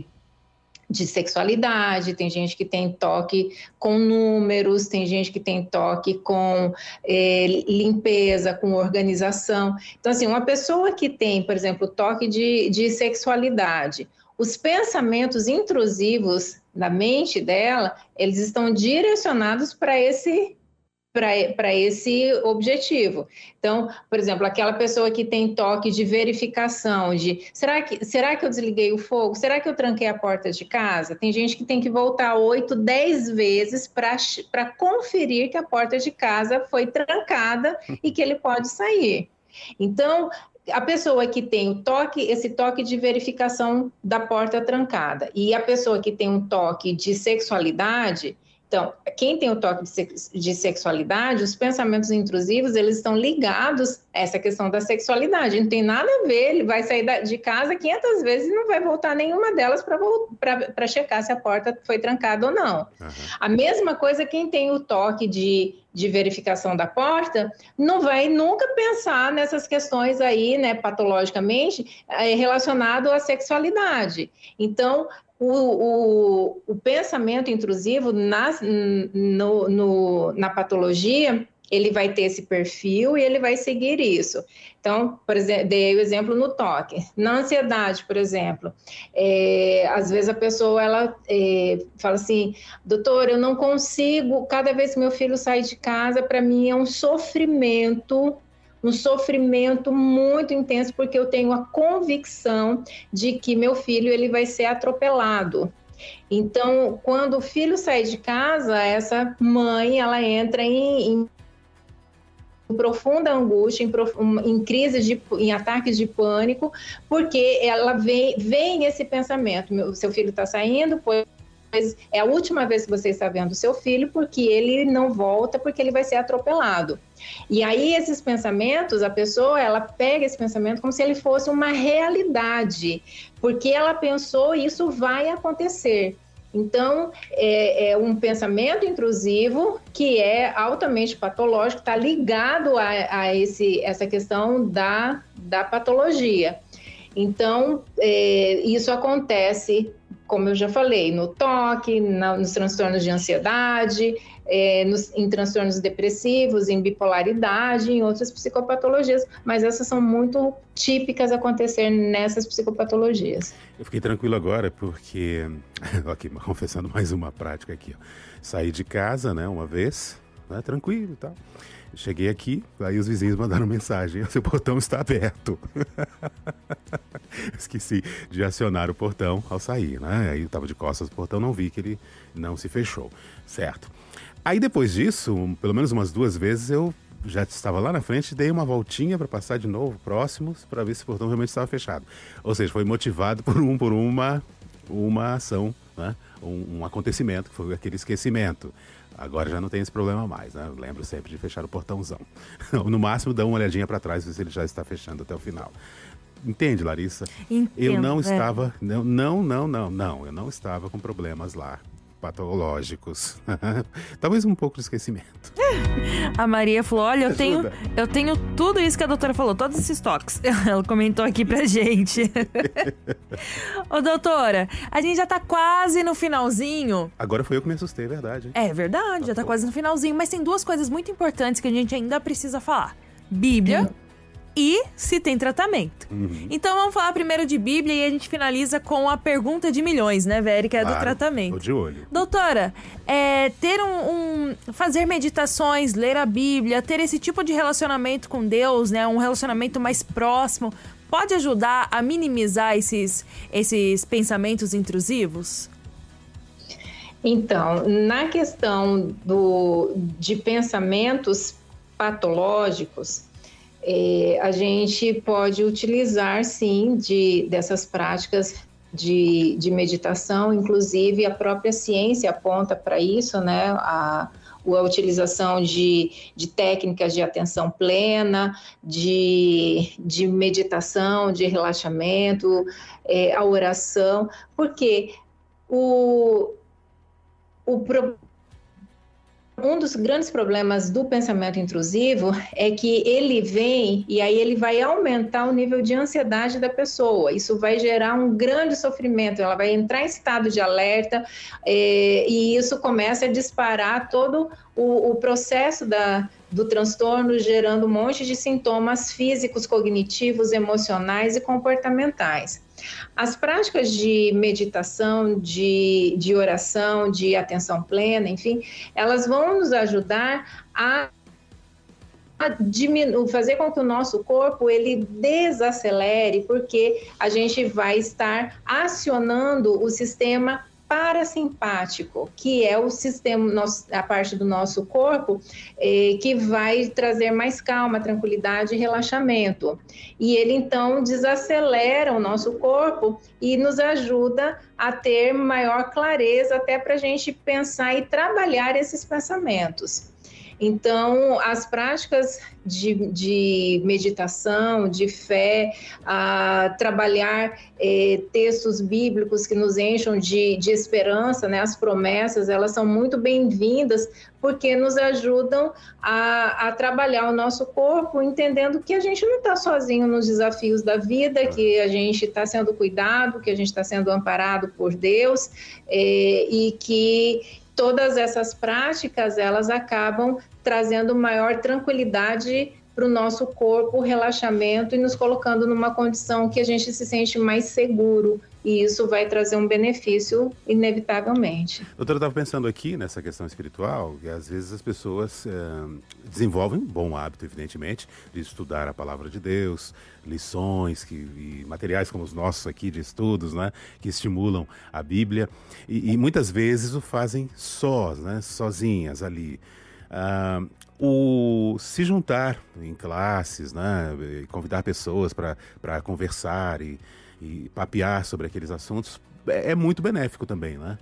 de sexualidade, tem gente que tem toque com números, tem gente que tem toque com é, limpeza, com organização. Então, assim, uma pessoa que tem, por exemplo, toque de, de sexualidade, os pensamentos intrusivos na mente dela, eles estão direcionados para esse para esse objetivo. Então, por exemplo, aquela pessoa que tem toque de verificação, de será que, será que eu desliguei o fogo? Será que eu tranquei a porta de casa? Tem gente que tem que voltar oito, dez vezes para conferir que a porta de casa foi trancada e que ele pode sair. Então, a pessoa que tem o toque, esse toque de verificação da porta trancada, e a pessoa que tem um toque de sexualidade. Então, quem tem o toque de sexualidade, os pensamentos intrusivos, eles estão ligados a essa questão da sexualidade. Não tem nada a ver, ele vai sair de casa quinhentas vezes e não vai voltar nenhuma delas para checar se a porta foi trancada ou não. Uhum. A mesma coisa quem tem o toque de, de verificação da porta, não vai nunca pensar nessas questões aí, né, patologicamente, relacionado à sexualidade. Então, O, o, o pensamento intrusivo na, no, no, na patologia, ele vai ter esse perfil e ele vai seguir isso. Então, por exemplo, dei o exemplo no toque. Na ansiedade, por exemplo, é, às vezes a pessoa ela é, fala assim, doutor, eu não consigo, cada vez que meu filho sai de casa, para mim é um sofrimento, um sofrimento muito intenso, porque eu tenho a convicção de que meu filho ele vai ser atropelado. Então, quando o filho sai de casa, essa mãe ela entra em, em profunda angústia, em, prof... em crise, de, em ataques de pânico, porque ela vem, vem esse pensamento, meu, seu filho está saindo, pois é a última vez que você está vendo o seu filho, porque ele não volta, porque ele vai ser atropelado. E aí esses pensamentos, a pessoa, ela pega esse pensamento como se ele fosse uma realidade, porque ela pensou e isso vai acontecer. Então, é, é um pensamento intrusivo que é altamente patológico, está ligado a, a esse, essa questão da, da patologia. Então, é, isso acontece, como eu já falei, no toque, na, nos transtornos de ansiedade, é, nos, em transtornos depressivos, em bipolaridade, em outras psicopatologias, mas essas são muito típicas acontecer nessas psicopatologias. Eu fiquei tranquilo agora porque, aqui, confessando mais uma prática aqui, ó. Saí de casa, né, uma vez, né, tranquilo e tal. Cheguei aqui, aí os vizinhos mandaram mensagem, o seu portão está aberto. Esqueci de acionar o portão ao sair, né? Aí eu estava de costas do portão, não vi que ele não se fechou, certo? Aí depois disso, pelo menos umas duas vezes, eu já estava lá na frente, dei uma voltinha para passar de novo, próximos, para ver se o portão realmente estava fechado. Ou seja, foi motivado por, um, por uma, uma ação, né? um, um acontecimento, que foi aquele esquecimento. Agora já não tem esse problema mais, né? Eu lembro sempre de fechar o portãozão. No máximo, dá uma olhadinha para trás, ver se ele já está fechando até o final. Entende, Larissa? Entendo, eu não é. estava... Não, não, não, não, não. Eu não estava com problemas lá patológicos. Talvez um pouco de esquecimento. A Maria falou, olha, eu tenho, eu tenho tudo isso que a doutora falou, todos esses toques. Ela comentou aqui pra gente. Ô, doutora, a gente já tá quase no finalzinho. Agora foi eu que me assustei, é verdade. Hein? É verdade, tá já tá bom. Quase no finalzinho. Mas tem duas coisas muito importantes que a gente ainda precisa falar. Bíblia uhum. e se tem tratamento. Uhum. Então vamos falar primeiro de Bíblia e a gente finaliza com a pergunta de milhões, né, Véri, que é claro, do tratamento. Tô de olho. Doutora, é, ter um, um... fazer meditações, ler a Bíblia, ter esse tipo de relacionamento com Deus, né, um relacionamento mais próximo, pode ajudar a minimizar esses, esses pensamentos intrusivos? Então, na questão do, de pensamentos patológicos, é, a gente pode utilizar, sim, de, dessas práticas de, de meditação, inclusive a própria ciência aponta para isso, né? A, a utilização de, de técnicas de atenção plena, de, de meditação, de relaxamento, é, a oração, porque o... O pro... Um dos grandes problemas do pensamento intrusivo é que ele vem e aí ele vai aumentar o nível de ansiedade da pessoa. Isso vai gerar um grande sofrimento, ela vai entrar em estado de alerta é, e isso começa a disparar todo o, o processo da, do transtorno, gerando um monte de sintomas físicos, cognitivos, emocionais e comportamentais. As práticas de meditação, de, de oração, de atenção plena, enfim, elas vão nos ajudar a, a diminu- fazer com que o nosso corpo ele desacelere, porque a gente vai estar acionando o sistema parasimpático, que é o sistema, a parte do nosso corpo eh, que vai trazer mais calma, tranquilidade e relaxamento. E ele, então, desacelera o nosso corpo e nos ajuda a ter maior clareza até para a gente pensar e trabalhar esses pensamentos. Então, as práticas de, de meditação, de fé, a trabalhar eh, textos bíblicos que nos encham de, de esperança, né? As promessas, elas são muito bem-vindas porque nos ajudam a, a trabalhar o nosso corpo, entendendo que a gente não está sozinho nos desafios da vida, que a gente está sendo cuidado, que a gente está sendo amparado por Deus eh, e que todas essas práticas, elas acabam trazendo maior tranquilidade para o nosso corpo, relaxamento e nos colocando numa condição que a gente se sente mais seguro. E isso vai trazer um benefício inevitavelmente. Doutora, eu estava pensando aqui nessa questão espiritual, que às vezes as pessoas é, desenvolvem um bom hábito, evidentemente, de estudar a palavra de Deus, lições que, e materiais como os nossos aqui de estudos, né, que estimulam a Bíblia, e, e muitas vezes o fazem sós, né, sozinhas ali. Ah, o se juntar em classes, né, convidar pessoas para conversar e e papear sobre aqueles assuntos, é muito benéfico também, né?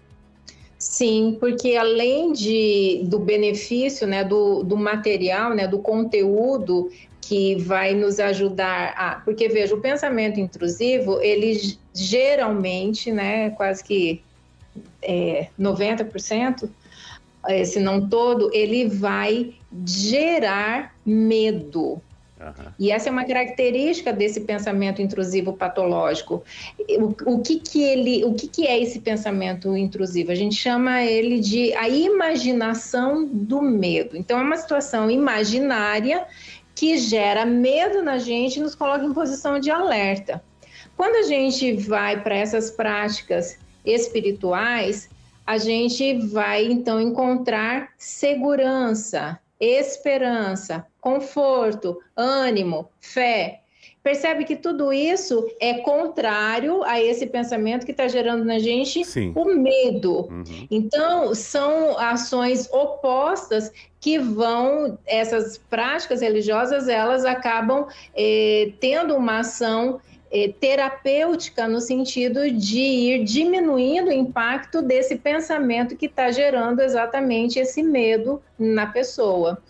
Sim, porque além de, do benefício, né, do, do material, né, do conteúdo que vai nos ajudar a... Porque, veja, o pensamento intrusivo, ele geralmente, né, quase que é, noventa por cento, se não todo, ele vai gerar medo. Uhum. E essa é uma característica desse pensamento intrusivo patológico. O, o, que, que, ele, o que, que é esse pensamento intrusivo? A gente chama ele de a imaginação do medo. Então, é uma situação imaginária que gera medo na gente e nos coloca em posição de alerta. Quando a gente vai para essas práticas espirituais, a gente vai, então, encontrar segurança, esperança, conforto, ânimo, fé. Percebe que tudo isso é contrário a esse pensamento que está gerando na gente Sim. o medo. Uhum. Então, são ações opostas que vão, essas práticas religiosas, elas acabam eh, tendo uma ação eh, terapêutica no sentido de ir diminuindo o impacto desse pensamento que está gerando exatamente esse medo na pessoa.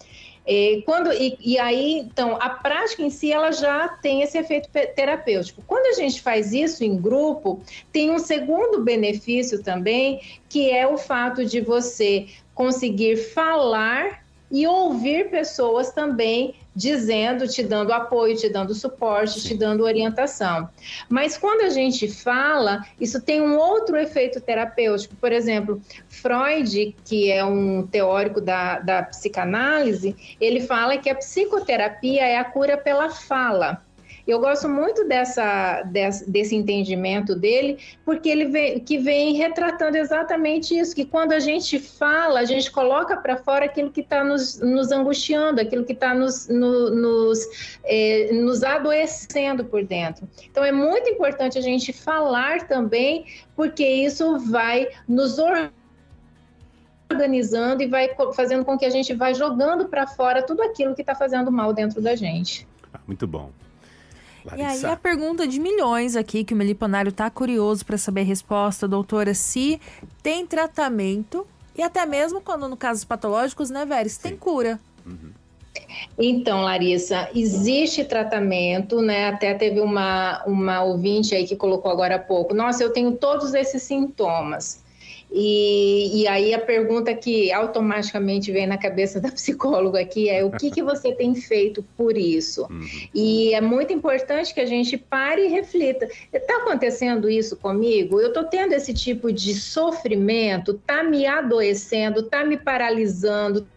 E, quando, e, e aí, então, a prática em si, ela já tem esse efeito terapêutico. Quando a gente faz isso em grupo, tem um segundo benefício também, que é o fato de você conseguir falar e ouvir pessoas também dizendo, te dando apoio, te dando suporte, te dando orientação. Mas quando a gente fala, isso tem um outro efeito terapêutico. Por exemplo, Freud, que é um teórico da, da psicanálise, ele fala que a psicoterapia é a cura pela fala. Eu gosto muito dessa, desse, desse entendimento dele, porque ele vem, que vem retratando exatamente isso, que quando a gente fala, a gente coloca para fora aquilo que está nos, nos angustiando, aquilo que está nos, no, nos, é, nos adoecendo por dentro. Então, é muito importante a gente falar também, porque isso vai nos organizando e vai fazendo com que a gente vá jogando para fora tudo aquilo que está fazendo mal dentro da gente. Ah, muito bom. Larissa. E aí a pergunta de milhões aqui, que o Meliponário tá curioso para saber a resposta, doutora, se tem tratamento e até mesmo quando no casos patológicos, né, Vera, se tem cura. Uhum. Então, Larissa, existe tratamento, né? Até teve uma, uma ouvinte aí que colocou agora há pouco, nossa, eu tenho todos esses sintomas. E, e aí a pergunta que automaticamente vem na cabeça da psicóloga aqui é o que, que você tem feito por isso? Uhum. E é muito importante que a gente pare e reflita. Está acontecendo isso comigo? Eu estou tendo esse tipo de sofrimento? Está me adoecendo? Está me paralisando?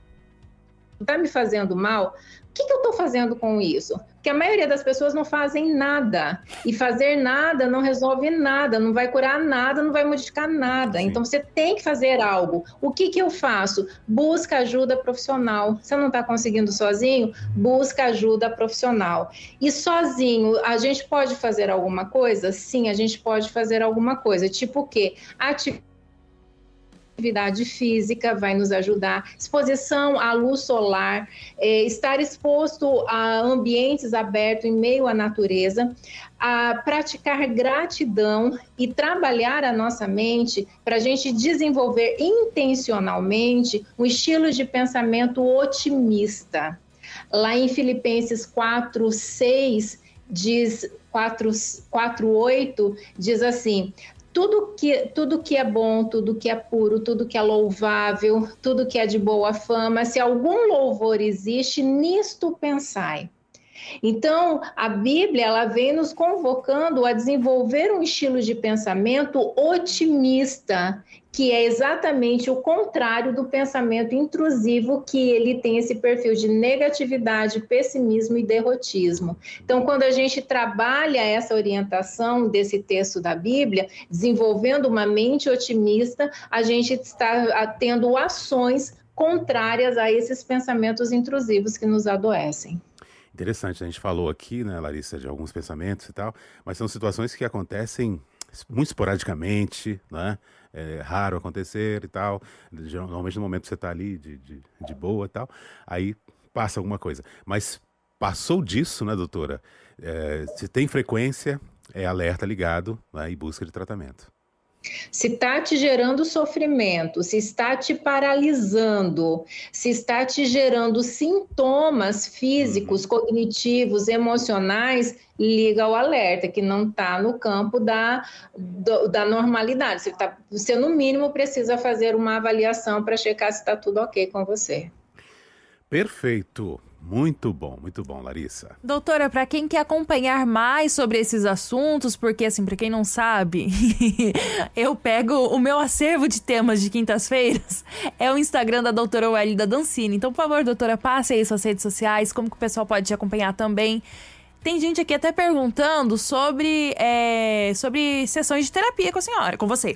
Está me fazendo mal? O que, que eu estou fazendo com isso? Porque a maioria das pessoas não fazem nada. E fazer nada não resolve nada, não vai curar nada, não vai modificar nada. Sim. Então, você tem que fazer algo. O que, que eu faço? Busca ajuda profissional. Você não está conseguindo sozinho? Busca ajuda profissional. E sozinho, a gente pode fazer alguma coisa? Sim, a gente pode fazer alguma coisa. Tipo o quê? Atividade. Atividade física vai nos ajudar, exposição à luz solar, é, estar exposto a ambientes abertos em meio à natureza, a praticar gratidão e trabalhar a nossa mente para a gente desenvolver intencionalmente um estilo de pensamento otimista. Lá em Filipenses quatro, seis, diz, quatro, oito, diz assim: Tudo que, tudo que é bom, tudo que é puro, tudo que é louvável, tudo que é de boa fama, se algum louvor existe, nisto pensai. Então, a Bíblia, ela vem nos convocando a desenvolver um estilo de pensamento otimista, que é exatamente o contrário do pensamento intrusivo, que ele tem esse perfil de negatividade, pessimismo e derrotismo. Então, quando a gente trabalha essa orientação desse texto da Bíblia, desenvolvendo uma mente otimista, a gente está tendo ações contrárias a esses pensamentos intrusivos que nos adoecem. Interessante, a gente falou aqui, né, Larissa, de alguns pensamentos e tal, mas são situações que acontecem muito esporadicamente, né? É raro acontecer e tal. Normalmente no momento que você está ali de, de, de boa e tal, aí passa alguma coisa. Mas passou disso, né, doutora? É, se tem frequência, é alerta ligado, né, e busca de tratamento. Se está te gerando sofrimento, se está te paralisando, se está te gerando sintomas físicos, uhum. cognitivos, emocionais, liga o alerta, que não está no campo da, do, da normalidade. Você, tá, você, no mínimo, precisa fazer uma avaliação para checar se está tudo ok com você. Perfeito. Muito bom, muito bom, Larissa. Doutora, para quem quer acompanhar mais sobre esses assuntos, porque assim, para quem não sabe, eu pego o meu acervo de temas de quintas-feiras, é o Instagram da doutora Wélida Dancini. Então, por favor, doutora, passe aí suas redes sociais, como que o pessoal pode te acompanhar também. Tem gente aqui até perguntando sobre, é, sobre sessões de terapia com a senhora, com você.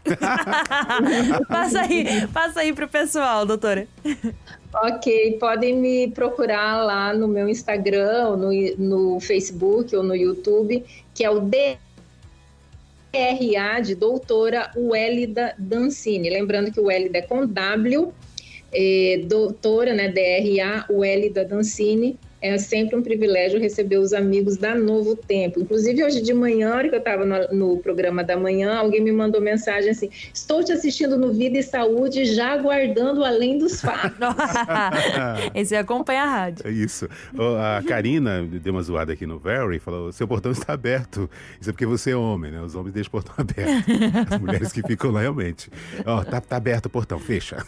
passa aí, passa aí pro pessoal, doutora. Ok, podem me procurar lá no meu Instagram, no, no Facebook ou no YouTube, que é o D R A de doutora Wélida Dancini. Lembrando que o Wélida é com W, é, doutora, né, D R A, Wélida Dancini. é sempre um privilégio receber os amigos da Novo Tempo. Inclusive, hoje de manhã, na hora que eu estava no, no programa da manhã, alguém me mandou mensagem assim: estou te assistindo no Vida e Saúde, já aguardando Além dos Fatos. Esse acompanha a rádio. É isso. A Karina deu uma zoada aqui no Very, falou: seu portão está aberto. Isso é porque você é homem, né? Os homens deixam o portão aberto. As mulheres que ficam lá, realmente. Ó, tá, tá aberto o portão, fecha.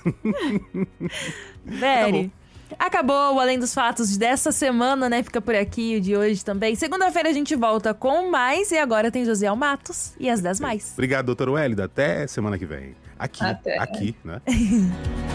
Very, acabou o Além dos Fatos dessa semana, né? Fica por aqui o de hoje também. Segunda-feira a gente volta com mais. E agora tem Josiel Matos e as dez mais. Obrigado, doutor Wélida. Até semana que vem. Aqui, Até. aqui, né?